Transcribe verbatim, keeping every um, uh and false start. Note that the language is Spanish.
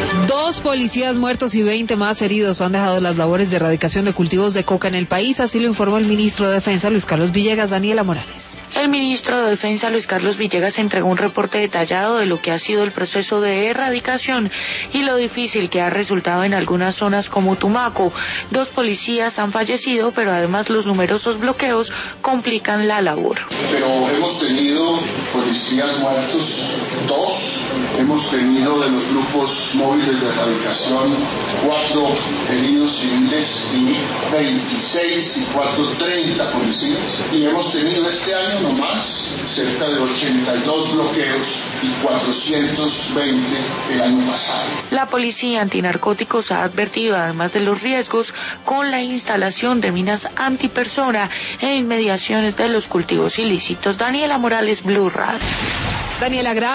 Dos policías muertos y veinte más heridos han dejado las labores de erradicación de cultivos de coca en el país, así lo informó el ministro de Defensa, Luis Carlos Villegas. Daniela Morales. El ministro de Defensa, Luis Carlos Villegas, entregó un reporte detallado de lo que ha sido el proceso de erradicación y lo difícil que ha resultado en algunas zonas como Tumaco. Dos policías han fallecido, pero además los numerosos bloqueos complican la labor. Pero hemos tenido policías muertos, dos, hemos tenido de los grupos móviles de erradicación cuatro heridos civiles y veintiséis y cuatro, treinta policías. Y hemos tenido este año nomás cerca de ochenta y dos bloqueos y cuatrocientos veinte el año pasado. La policía antinarcóticos ha advertido, además de los riesgos, con la instalación de minas antipersona en inmediaciones de los cultivos ilícitos. Daniela Morales, Blue Radio. Daniela, gracias.